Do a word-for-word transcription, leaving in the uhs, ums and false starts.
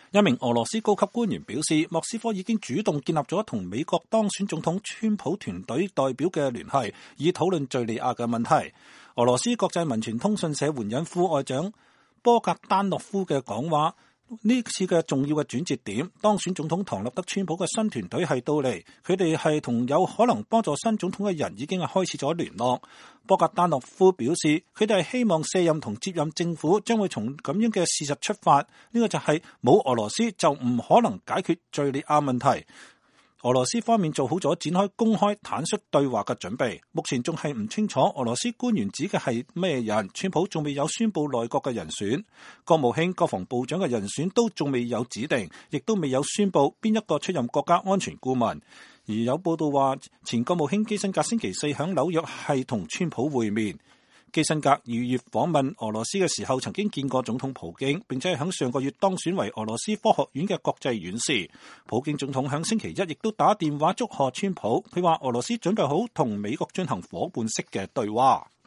一名俄羅斯高級官員表示，莫斯科已經主動建立咗同美國當選總統川普團隊代表嘅聯繫，以討論敘利亞嘅問題。俄羅斯國際民傳通訊社援引副外長波格丹諾夫嘅講話，呢次嘅重要嘅轉折點，當選總統唐納德川普嘅新團隊係到嚟，佢哋係同有可能幫助新總統嘅人已經係開始咗聯絡。波格丹諾夫表示，佢哋係希望卸任同接任政府將會從咁樣嘅事實出發，呢個就係冇俄羅斯就唔可能解決敘利亞問題。俄羅斯方面做好咗展開公開坦率對話嘅準備，目前仲係唔清楚俄羅斯官員指嘅係咩人，川普仲未有宣布內閣嘅人選，國務卿、國防部長嘅人選都仲未有指定，亦都未有宣布邊一個出任國家安全顧問。而有報道話，前國務卿基辛格星期四響紐約係同川普會面。基辛格二月訪問俄羅斯嘅時候，曾經見過總統普京，並且係響上個月當選為俄羅斯科學院嘅國際院士。普京總統響星期一亦都打電話祝賀川普，佢話俄羅斯準備好同美國進行夥伴式嘅對話。